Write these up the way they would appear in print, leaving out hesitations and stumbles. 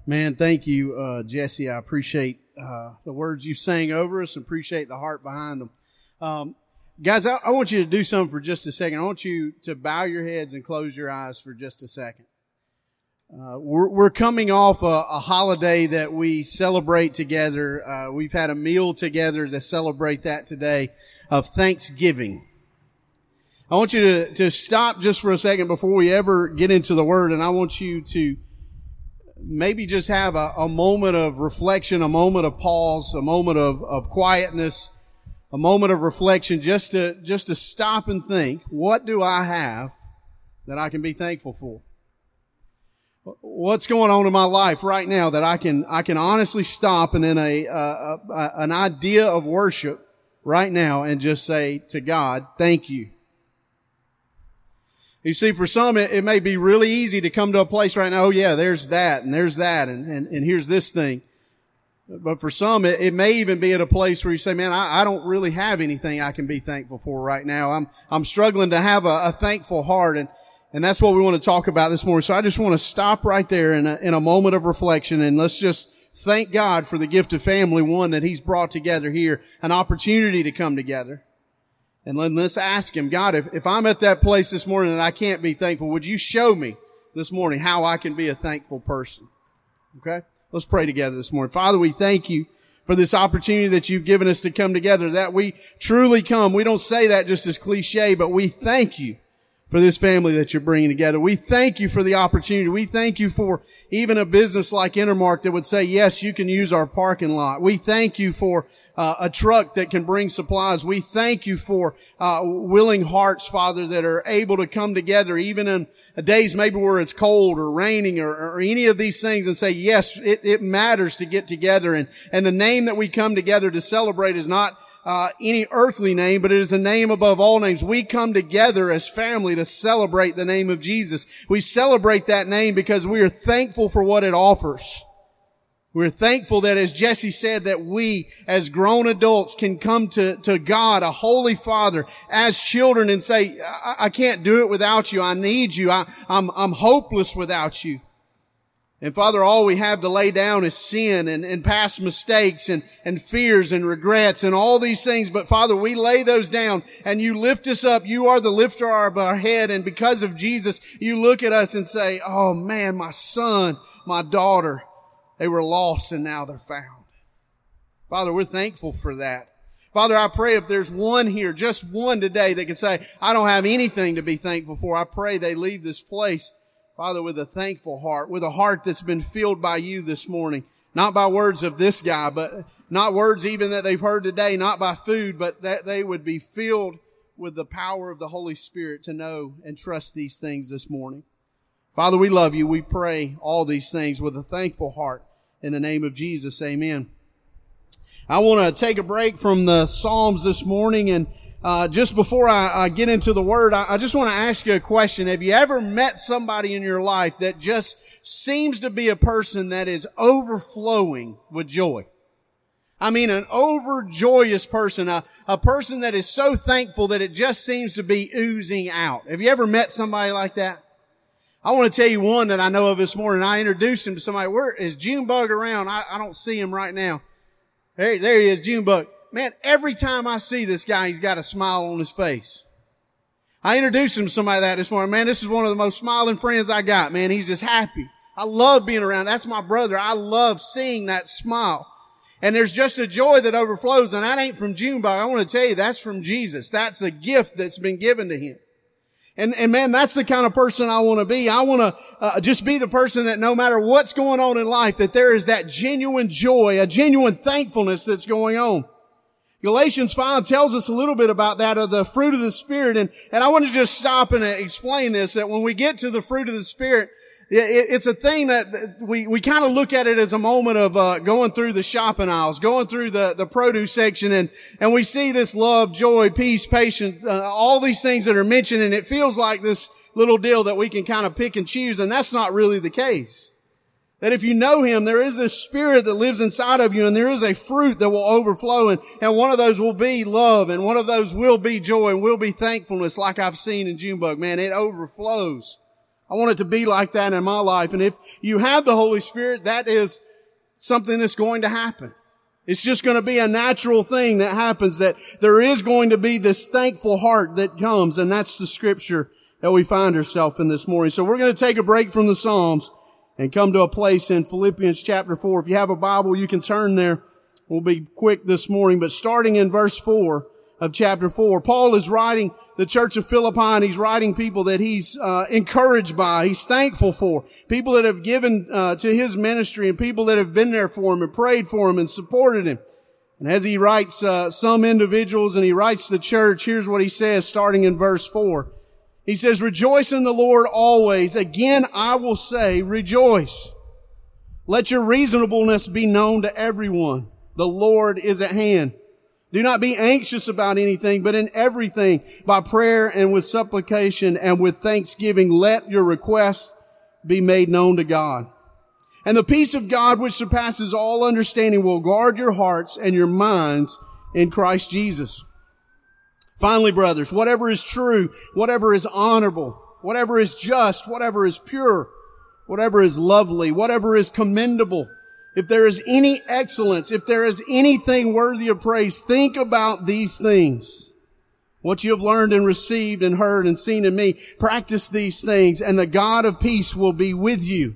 Man, thank you, Jesse. I appreciate the words you sang over us and appreciate the heart behind them. Guys, I want you to do something for just a second. I want you to bow your heads and close your eyes for just a second. We're coming off a holiday that we celebrate together. We've had a meal together to celebrate that today of Thanksgiving. I want you to stop just for a second before we ever get into the Word, and I want you to maybe just have a moment of reflection, a moment of pause, a moment of quietness, a moment of reflection, just to stop and think, what do I have that I can be thankful for? What's going on in my life right now that I can honestly stop and in an idea of worship right now and just say to God, thank you. You see, for some, it may be really easy to come to a place right now, oh yeah, there's that, and here's this thing. But for some, it may even be at a place where you say, man, I don't really have anything I can be thankful for right now. I'm struggling to have a thankful heart, and that's what we want to talk about this morning. So I just want to stop right there in a moment of reflection, and let's just thank God for the gift of family, one, that He's brought together here, an opportunity to come together. And let's ask Him, God, if I'm at that place this morning and I can't be thankful, would you show me this morning how I can be a thankful person? Okay? Let's pray together this morning. Father, we thank you for this opportunity that you've given us to come together, that we truly come. We don't say that just as cliche, but we thank you for this family that you're bringing together. We thank you for the opportunity. We thank you for even a business like Intermark that would say, yes, you can use our parking lot. We thank you for a truck that can bring supplies. We thank you for willing hearts, Father, that are able to come together even in days maybe where it's cold or raining or any of these things and say, yes, it matters to get together. And the name that we come together to celebrate is not any earthly name, but it is a name above all names. We come together as family to celebrate the name of Jesus. We celebrate that name because we are thankful for what it offers. We're thankful that, as Jesse said, that we as grown adults can come to God, a holy Father, as children and say, I can't do it without you. I need you. I'm hopeless without you. And Father, all we have to lay down is sin and past mistakes and fears and regrets and all these things. But Father, we lay those down and you lift us up. You are the lifter of our head. And because of Jesus, you look at us and say, oh man, my son, my daughter, they were lost and now they're found. Father, we're thankful for that. Father, I pray if there's one here, just one today that can say, I don't have anything to be thankful for, I pray they leave this place, Father, with a thankful heart, with a heart that's been filled by you this morning. Not by words of this guy, but not words even that they've heard today, not by food, but that they would be filled with the power of the Holy Spirit to know and trust these things this morning. Father, we love you. We pray all these things with a thankful heart. In the name of Jesus, amen. I want to take a break from the Psalms this morning, and just before I get into the Word, I just want to ask you a question. Have you ever met somebody in your life that just seems to be a person that is overflowing with joy? I mean, an overjoyous person, a person that is so thankful that it just seems to be oozing out. Have you ever met somebody like that? I want to tell you one that I know of this morning. I introduced him to somebody. Where is Junebug around? I don't see him right now. There he is, Junebug. Man, every time I see this guy, he's got a smile on his face. I introduced him to somebody that this morning. Man, this is one of the most smiling friends I got, man. He's just happy. I love being around. That's my brother. I love seeing that smile. And there's just a joy that overflows, and that ain't from Junebug. I want to tell you, that's from Jesus. That's a gift that's been given to him. And man, that's the kind of person I want to be. I want to just be the person that no matter what's going on in life, that there is that genuine joy, a genuine thankfulness that's going on. Galatians 5 tells us a little bit about that, of the fruit of the Spirit. And I want to just stop and explain this, that when we get to the fruit of the Spirit, it's a thing that we kind of look at it as a moment of going through the shopping aisles, going through the produce section, and we see this love, joy, peace, patience, all these things that are mentioned, and it feels like this little deal that we can kind of pick and choose, and that's not really the case. That if you know Him, there is a Spirit that lives inside of you, and there is a fruit that will overflow, and one of those will be love, and one of those will be joy, and will be thankfulness, like I've seen in Junebug. Man, it overflows I want it to be like that in my life. And if you have the Holy Spirit, that is something that's going to happen. It's just going to be a natural thing that happens, that there is going to be this thankful heart that comes. And that's the scripture that we find ourselves in this morning. So we're going to take a break from the Psalms and come to a place in Philippians chapter 4. If you have a Bible, you can turn there. We'll be quick this morning, but starting in verse 4 of chapter 4, Paul is writing the church of Philippi, and he's writing people that he's encouraged by, he's thankful for, people that have given to his ministry, and people that have been there for him and prayed for him and supported him. And as he writes some individuals and he writes the church, here's what he says starting in verse 4. He says, "Rejoice in the Lord always. Again, I will say, rejoice. Let your reasonableness be known to everyone. The Lord is at hand. Do not be anxious about anything, but in everything, by prayer and with supplication and with thanksgiving, let your requests be made known to God. And the peace of God, which surpasses all understanding, will guard your hearts and your minds in Christ Jesus. Finally, brothers, whatever is true, whatever is honorable, whatever is just, whatever is pure, whatever is lovely, whatever is commendable, if there is any excellence, if there is anything worthy of praise, think about these things. What you have learned and received and heard and seen in me, practice these things, and the God of peace will be with you.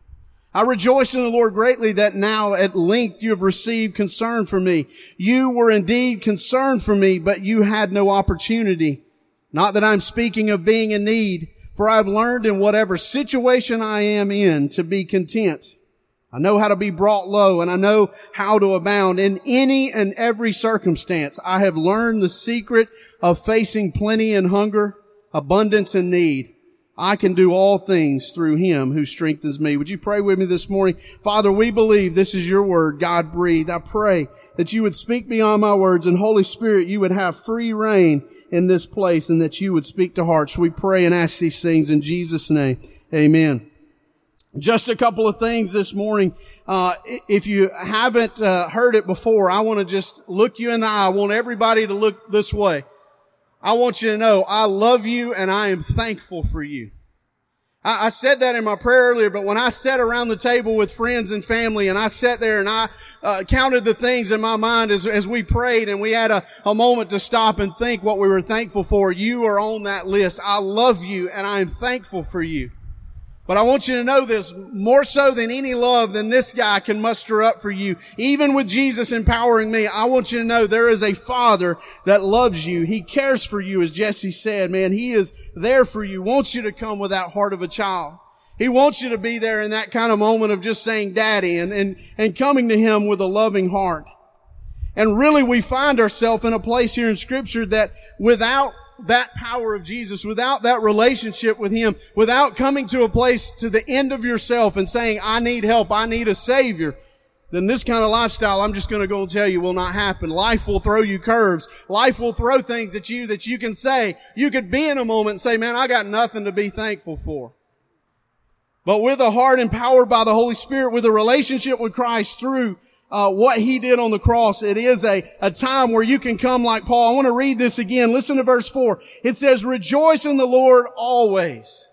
I rejoice in the Lord greatly that now at length you have received concern for me. You were indeed concerned for me, but you had no opportunity. Not that I'm speaking of being in need, for I have learned in whatever situation I am in to be content. I know how to be brought low, and I know how to abound in any and every circumstance. I have learned the secret of facing plenty and hunger, abundance and need. I can do all things through Him who strengthens me. Would you pray with me this morning? Father, we believe this is your word, God breathed. I pray that you would speak beyond my words, and Holy Spirit, you would have free reign in this place, and that you would speak to hearts. We pray and ask these things in Jesus' name. Amen. Just a couple of things this morning. If you haven't heard it before, I want to just look you in the eye. I want everybody to look this way. I want you to know I love you and I am thankful for you. I said that in my prayer earlier, but when I sat around the table with friends and family and I sat there and I counted the things in my mind as we prayed, and we had a moment to stop and think what we were thankful for, you are on that list. I love you and I am thankful for you. But I want you to know this, more so than any love than this guy can muster up for you. Even with Jesus empowering me, I want you to know there is a Father that loves you. He cares for you, as Jesse said, man. He is there for you, wants you to come with that heart of a child. He wants you to be there in that kind of moment of just saying daddy and coming to Him with a loving heart. And really we find ourselves in a place here in Scripture that without that power of Jesus, without that relationship with Him, without coming to a place to the end of yourself and saying, I need help, I need a Savior, then this kind of lifestyle, I'm just going to go and tell you, will not happen. Life will throw you curves. Life will throw things at you that you can say. You could be in a moment and say, man, I got nothing to be thankful for. But with a heart empowered by the Holy Spirit, with a relationship with Christ through what He did on the cross, it is a time where you can come like Paul. I want to read this again. Listen to verse 4. It says, rejoice in the Lord always.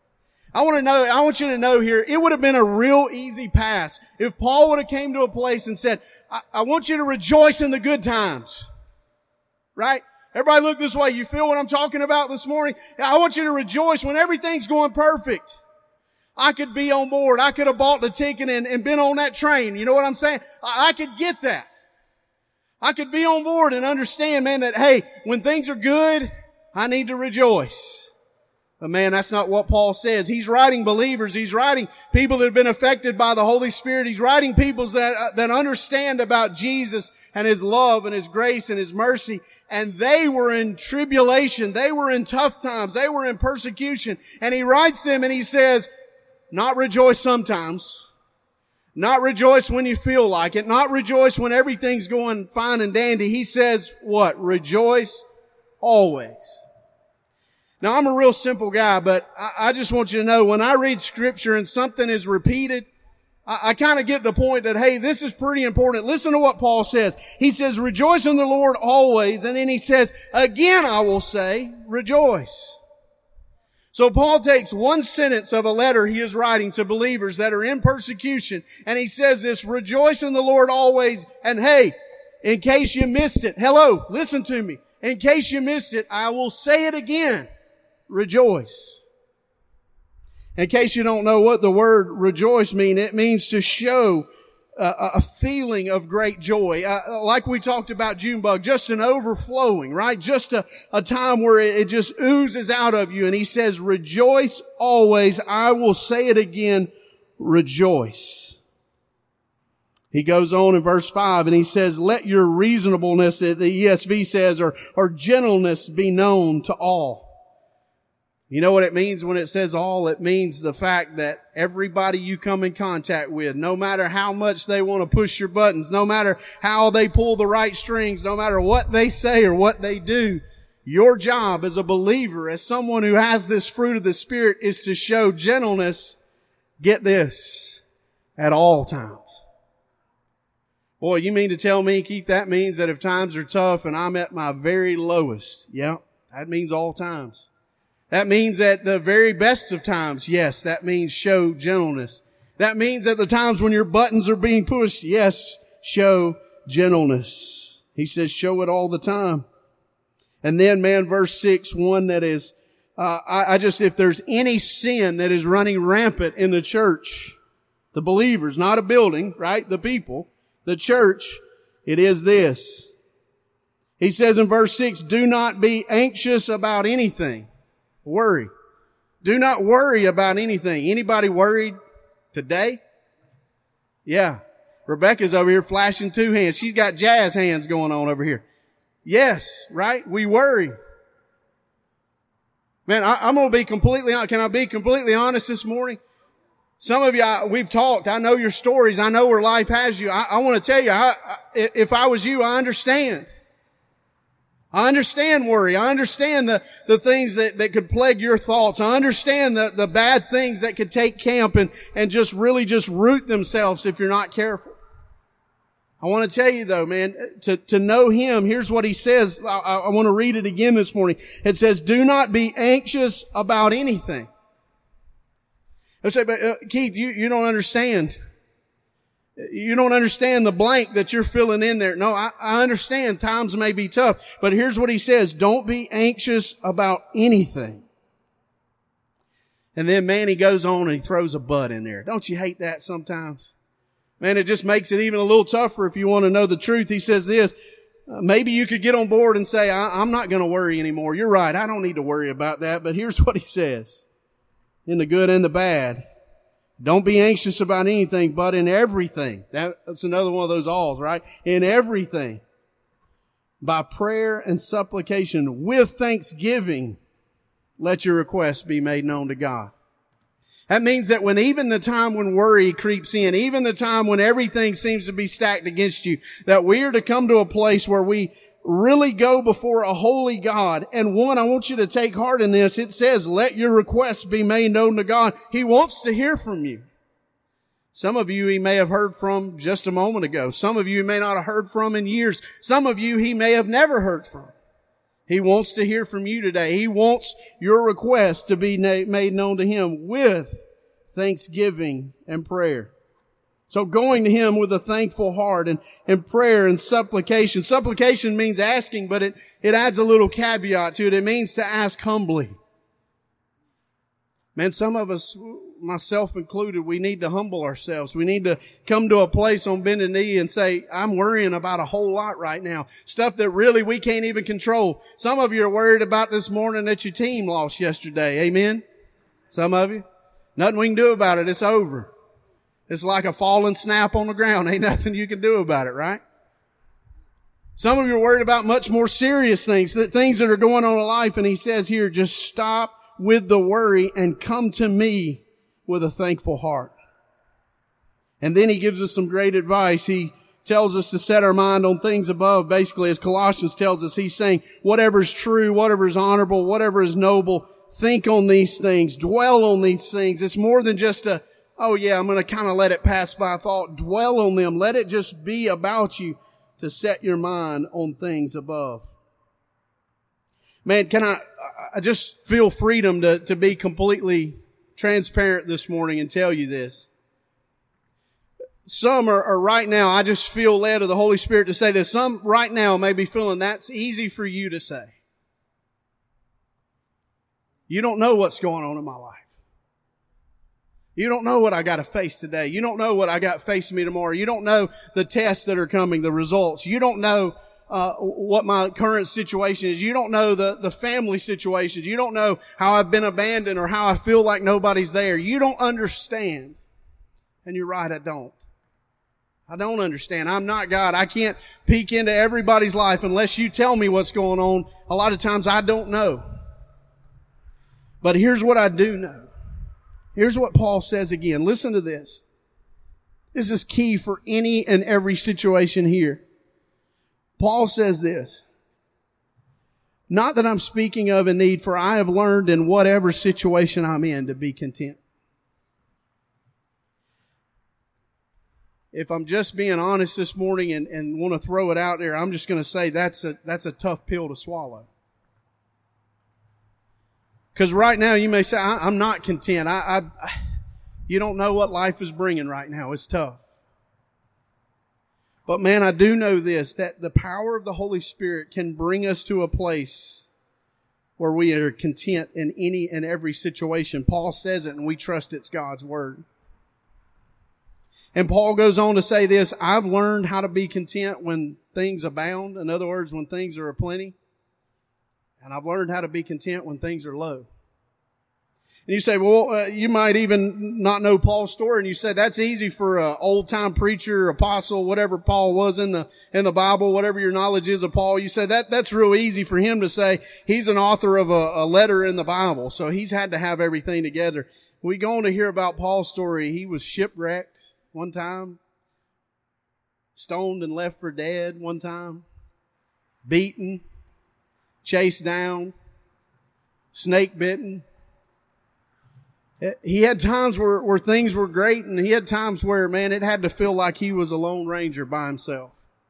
I want you to know here, it would have been a real easy pass if Paul would have came to a place and said, I want you to rejoice in the good times. Right? Everybody look this way. You feel what I'm talking about this morning? I want you to rejoice when everything's going perfect. I could be on board. I could have bought the ticket and been on that train. You know what I'm saying? I could get that. I could be on board and understand, man, that, hey, when things are good, I need to rejoice. But man, that's not what Paul says. He's writing believers. He's writing people that have been affected by the Holy Spirit. He's writing people that understand about Jesus and His love and His grace and His mercy. And they were in tribulation. They were in tough times. They were in persecution. And he writes them and he says, not rejoice sometimes. Not rejoice when you feel like it. Not rejoice when everything's going fine and dandy. He says what? Rejoice always. Now, I'm a real simple guy, but I just want you to know when I read Scripture and something is repeated, I kind of get to the point that, hey, this is pretty important. Listen to what Paul says. He says, rejoice in the Lord always. And then he says, again, I will say, rejoice. So Paul takes one sentence of a letter he is writing to believers that are in persecution, and he says this, rejoice in the Lord always. And hey, in case you missed it, hello, listen to me. In case you missed it, I will say it again. Rejoice. In case you don't know what the word rejoice means, it means to show a feeling of great joy. Like we talked about Junebug, just an overflowing, right? Just a time where it just oozes out of you. And he says, rejoice always. I will say it again, rejoice. He goes on in verse 5 and he says, let your reasonableness, the ESV says, or gentleness be known to all. You know what it means when it says all? It means the fact that everybody you come in contact with, no matter how much they want to push your buttons, no matter how they pull the right strings, no matter what they say or what they do, your job as a believer, as someone who has this fruit of the Spirit, is to show gentleness, get this, at all times. Boy, you mean to tell me, Keith, that means that if times are tough and I'm at my very lowest, yeah, that means all times. That means at the very best of times, yes, that means show gentleness. That means at the times when your buttons are being pushed, yes, show gentleness. He says show it all the time. And then, man, verse 6, one that is, if there's any sin that is running rampant in the church, the believers, not a building, right? The people, the church, it is this. He says in verse 6, do not be anxious about anything. Worry. Do not worry about anything. Anybody worried today? Yeah. Rebecca's over here flashing two hands. She's got jazz hands going on over here. Yes, right? We worry. Man, I'm going to be completely honest. Can I be completely honest this morning? Some of you, we've talked. I know your stories. I know where life has you. I want to tell you, if I was you, I understand. I understand worry. I understand the things that could plague your thoughts. I understand the bad things that could take camp and just really just root themselves if you're not careful. I want to tell you though, man, to know Him, here's what He says. I want to read it again this morning. It says, do not be anxious about anything. I say, but Keith, you don't understand. You don't understand the blank that you're filling in there. No, I understand times may be tough, but here's what he says. Don't be anxious about anything. And then, man, he goes on and he throws a but in there. Don't you hate that sometimes? Man, it just makes it even a little tougher if you want to know the truth. He says this, maybe you could get on board and say, I'm not going to worry anymore. You're right. I don't need to worry about that. But here's what he says, in the good and the bad. Don't be anxious about anything, but in everything. That's another one of those alls, right? In everything, by prayer and supplication with thanksgiving, let your requests be made known to God. That means that when even the time when worry creeps in, even the time when everything seems to be stacked against you, that we are to come to a place where we really go before a holy God. And one, I want you to take heart in this. It says, let your requests be made known to God. He wants to hear from you. Some of you He may have heard from just a moment ago. Some of you He may not have heard from in years. Some of you He may have never heard from. He wants to hear from you today. He wants your request to be made known to Him with thanksgiving and prayer. So going to Him with a thankful heart and prayer and supplication. Supplication means asking, but it adds a little caveat to it. It means to ask humbly. Man, some of us, myself included, we need to humble ourselves. We need to come to a place on bended knee and say, I'm worrying about a whole lot right now. Stuff that really we can't even control. Some of you are worried about this morning that your team lost yesterday. Amen? Some of you. Nothing we can do about it. It's over. It's like a fallen snap on the ground. Ain't nothing you can do about it, right? Some of you are worried about much more serious things, things that are going on in life. And He says here, just stop with the worry and come to me with a thankful heart. And then He gives us some great advice. He tells us to set our mind on things above. Basically, as Colossians tells us, He's saying, whatever is true, whatever is honorable, whatever is noble, think on these things, dwell on these things. It's more than just oh yeah, I'm going to kind of let it pass by thought. Dwell on them. Let it just be about you to set your mind on things above. Man, I just feel freedom to be completely transparent this morning and tell you this. Some are right now, I just feel led of the Holy Spirit to say this. Some right now may be feeling that's easy for you to say. You don't know what's going on in my life. You don't know what I got to face today. You don't know what I got facing me tomorrow. You don't know the tests that are coming, the results. You don't know what my current situation is. You don't know the family situations. You don't know how I've been abandoned or how I feel like nobody's there. You don't understand. And you're right, I don't. I don't understand. I'm not God. I can't peek into everybody's life unless you tell me what's going on. A lot of times I don't know. But here's what I do know. Here's what Paul says again. Listen to this. This is key for any and every situation here. Paul says this. Not that I'm speaking of a need, for I have learned in whatever situation I'm in to be content. If I'm just being honest this morning and want to throw it out there, I'm just going to say that's a tough pill to swallow. Because right now you may say, I'm not content. You don't know what life is bringing right now. It's tough. But man, I do know this, that the power of the Holy Spirit can bring us to a place where we are content in any and every situation. Paul says it and we trust it's God's Word. And Paul goes on to say this, I've learned how to be content when things abound. In other words, when things are aplenty. And I've learned how to be content when things are low. And you say, well, you might even not know Paul's story. And you say, that's easy for an old-time preacher, apostle, whatever Paul was in the Bible, whatever your knowledge is of Paul. You say that's real easy for him to say. He's an author of a letter in the Bible. So he's had to have everything together. We go on to hear about Paul's story. He was shipwrecked one time, stoned and left for dead one time, beaten, chased down, snake bitten. He had times where things were great, and he had times where, man, it had to feel like he was a lone ranger by himself.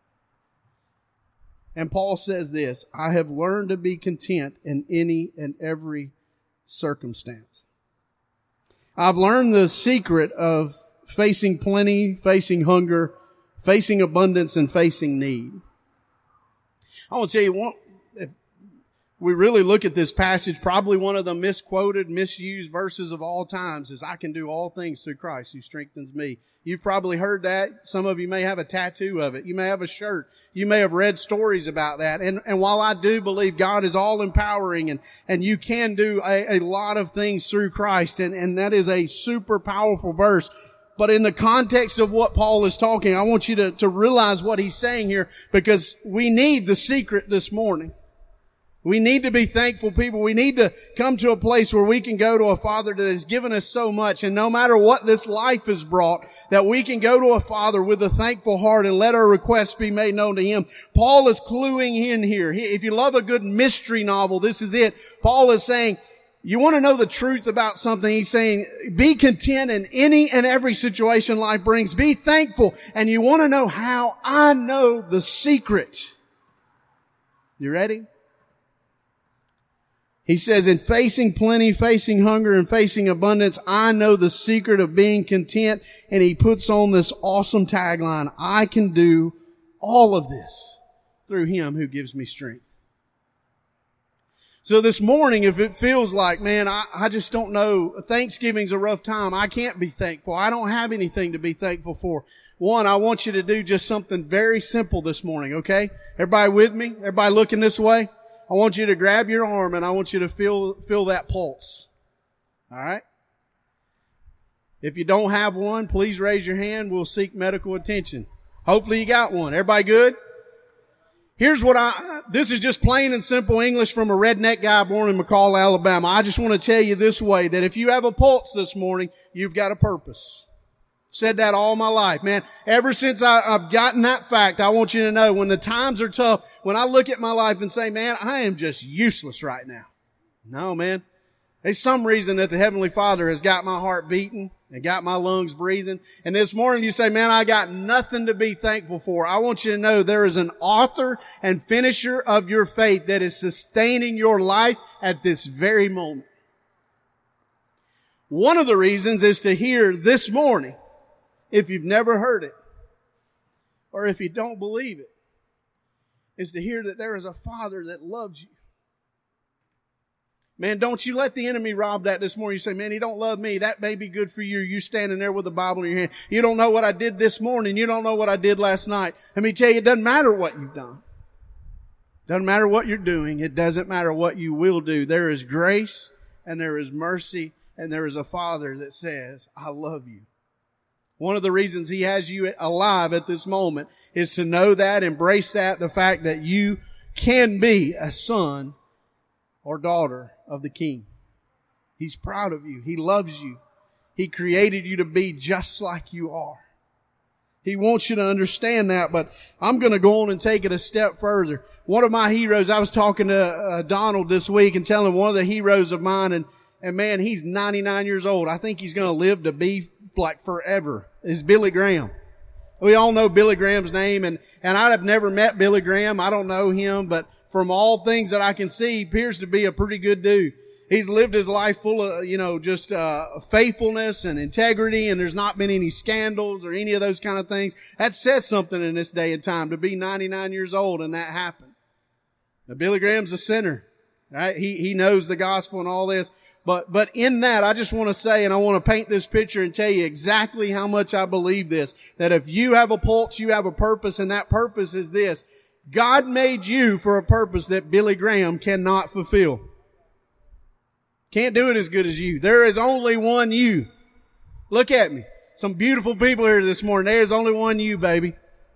And Paul says this, I have learned to be content in any and every circumstance. I've learned the secret of facing plenty, facing hunger, facing abundance, and facing need. I want to tell you, if we really look at this passage, probably one of the misquoted, misused verses of all times is, I can do all things through Christ who strengthens me. You've probably heard that. Some of you may have a tattoo of it. You may have a shirt. You may have read stories about that. And while I do believe God is all empowering and you can do a lot of things through Christ, and that is a super powerful verse. But in the context of what Paul is talking, I want you to realize what he's saying here, because we need the secret this morning. We need to be thankful people. We need to come to a place where we can go to a Father that has given us so much. And no matter what this life has brought, that we can go to a Father with a thankful heart and let our requests be made known to Him. Paul is cluing in here. If you love a good mystery novel, this is it. Paul is saying, you want to know the truth about something. He's saying, be content in any and every situation life brings. Be thankful. And you want to know how? I know the secret. You ready? He says, in facing plenty, facing hunger, and facing abundance, I know the secret of being content. And he puts on this awesome tagline, I can do all of this through Him who gives me strength. So this morning, if it feels like, man, I just don't know, Thanksgiving's a rough time, I can't be thankful, I don't have anything to be thankful for. One, I want you to do just something very simple this morning, okay? Everybody with me? Everybody looking this way? I want you to grab your arm and I want you to feel that pulse. All right? If you don't have one, please raise your hand. We'll seek medical attention. Hopefully you got one. Everybody good? Here's what this is just plain and simple English from a redneck guy born in McCall, Alabama. I just want to tell you this way, that if you have a pulse this morning, you've got a purpose. Said that all my life, man. Ever since I've gotten that fact, I want you to know when the times are tough, when I look at my life and say, man, I am just useless right now. No, man. There's some reason that the Heavenly Father has got my heart beating and got my lungs breathing. And this morning you say, man, I got nothing to be thankful for. I want you to know there is an author and finisher of your faith that is sustaining your life at this very moment. One of the reasons is to hear this morning, if you've never heard it, or if you don't believe it, is to hear that there is a Father that loves you. Man, don't you let the enemy rob that this morning. You say, man, he don't love me. That may be good for you. You standing there with the Bible in your hand. You don't know what I did this morning. You don't know what I did last night. Let me tell you, it doesn't matter what you've done. Doesn't matter what you're doing. It doesn't matter what you will do. There is grace and there is mercy and there is a Father that says, I love you. One of the reasons he has you alive at this moment is to know that, embrace that, the fact that you can be a son or daughter of the King. He's proud of you. He loves you. He created you to be just like you are. He wants you to understand that, but I'm going to go on and take it a step further. One of my heroes, I was talking to Donald this week and telling one of the heroes of mine, and man, he's 99 years old. I think he's going to live to be like forever, is Billy Graham. We all know Billy Graham's name, and I've never met Billy Graham. I don't know him, but from all things that I can see, he appears to be a pretty good dude. He's lived his life full of, just faithfulness and integrity, and there's not been any scandals or any of those kind of things. That says something in this day and time, to be 99 years old and that happened. Now, Billy Graham's a sinner, right? He knows the gospel and all this. But in that, I just want to say, and I want to paint this picture and tell you exactly how much I believe this, that if you have a pulse, you have a purpose, and that purpose is this. God made you for a purpose that Billy Graham cannot fulfill. Can't do it as good as you. There is only one you. Look at me. Some beautiful people here this morning. There is only one you, baby.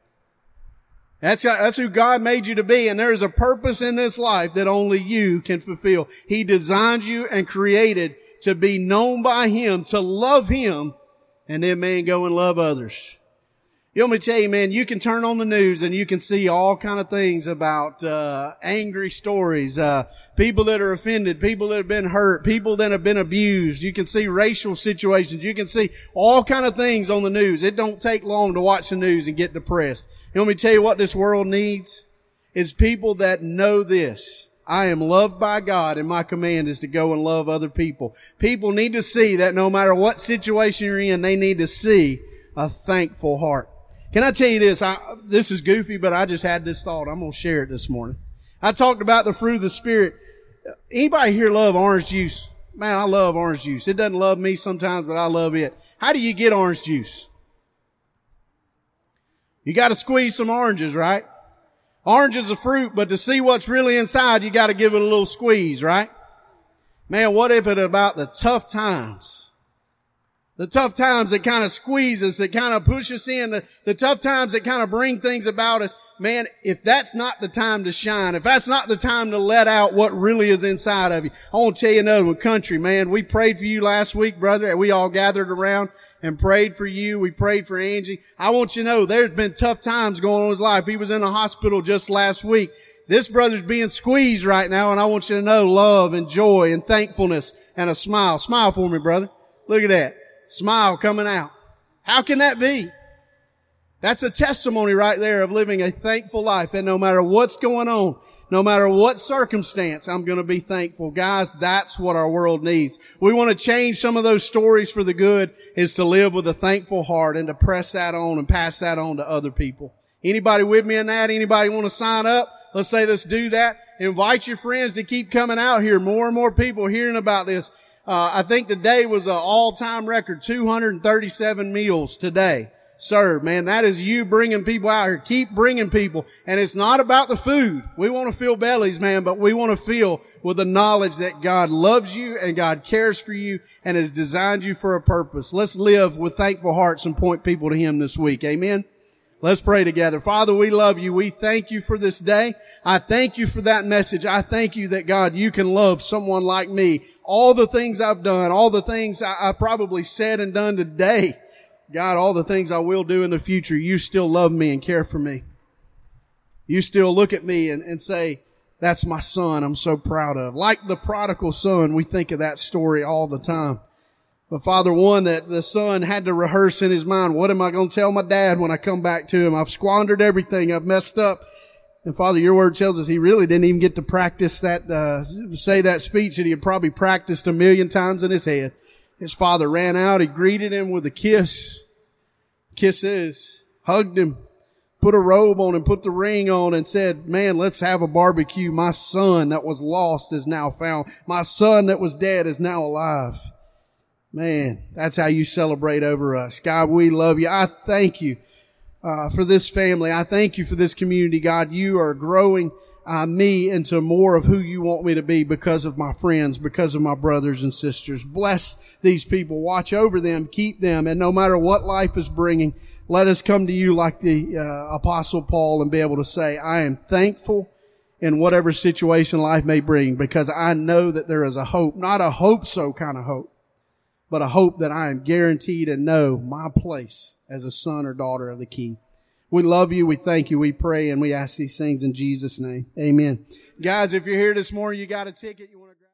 That's who God made you to be, and there is a purpose in this life that only you can fulfill. He designed you and created to be known by Him, to love Him, and then, man, go and love others. You want me to tell you, man, you can turn on the news and you can see all kind of things about angry stories, people that are offended, people that have been hurt, people that have been abused. You can see racial situations. You can see all kind of things on the news. It don't take long to watch the news and get depressed. You want me to tell you what this world needs? Is people that know this. I am loved by God, and my command is to go and love other people. People need to see that no matter what situation you're in, they need to see a thankful heart. Can I tell you this? This is goofy, but I just had this thought. I'm going to share it this morning. I talked about the fruit of the Spirit. Anybody here love orange juice? Man, I love orange juice. It doesn't love me sometimes, but I love it. How do you get orange juice? You got to squeeze some oranges, right? Orange is a fruit, but to see what's really inside, you got to give it a little squeeze, right? Man, what if it about the tough times? The tough times that kind of squeeze us, that kind of push us in, the tough times that kind of bring things about us. Man, if that's not the time to shine, if that's not the time to let out what really is inside of you, I want to tell you another one. Country, man, we prayed for you last week, brother. We all gathered around and prayed for you. We prayed for Angie. I want you to know there's been tough times going on in his life. He was in the hospital just last week. This brother's being squeezed right now, and I want you to know love and joy and thankfulness and a smile. Smile for me, brother. Look at that. Smile coming out. How can that be? That's a testimony right there of living a thankful life. And no matter what's going on, no matter what circumstance, I'm going to be thankful. Guys, that's what our world needs. We want to change some of those stories for the good, is to live with a thankful heart and to press that on and pass that on to other people. Anybody with me in that? Anybody want to sign up? Let's say let's do that. Invite your friends to keep coming out here. More and more people hearing about this. I think today was an all-time record, 237 meals today served. Man, that is you bringing people out here. Keep bringing people. And it's not about the food. We want to fill bellies, man, but we want to fill with the knowledge that God loves you and God cares for you and has designed you for a purpose. Let's live with thankful hearts and point people to Him this week. Amen. Let's pray together. Father, we love you. We thank you for this day. I thank you for that message. I thank you that, God, you can love someone like me. All the things I've done, all the things I probably said and done today, God, all the things I will do in the future, you still love me and care for me. You still look at me and say, That's my son I'm so proud of. Like the prodigal son, we think of that story all the time. But Father, one that the son had to rehearse in his mind, what am I going to tell my dad when I come back to him? I've squandered everything. I've messed up. And Father, your word tells us he really didn't even get to practice that, say that speech that he had probably practiced 1,000,000 times in his head. His father ran out. He greeted him with a kiss. Kisses. Hugged him. Put a robe on him, put the ring on, and said, man, let's have a barbecue. My son that was lost is now found. My son that was dead is now alive. Man, that's how you celebrate over us. God, we love you. I thank you for this family. I thank you for this community. God, you are growing me into more of who you want me to be because of my friends, because of my brothers and sisters. Bless these people. Watch over them. Keep them. And no matter what life is bringing, let us come to you like the Apostle Paul and be able to say, I am thankful in whatever situation life may bring because I know that there is a hope, not a hope-so kind of hope, but a hope that I am guaranteed and know my place as a son or daughter of the King. We love you, we thank you, we pray, and we ask these things in Jesus' name. Amen. Guys, if you're here this morning, you got a ticket, you want to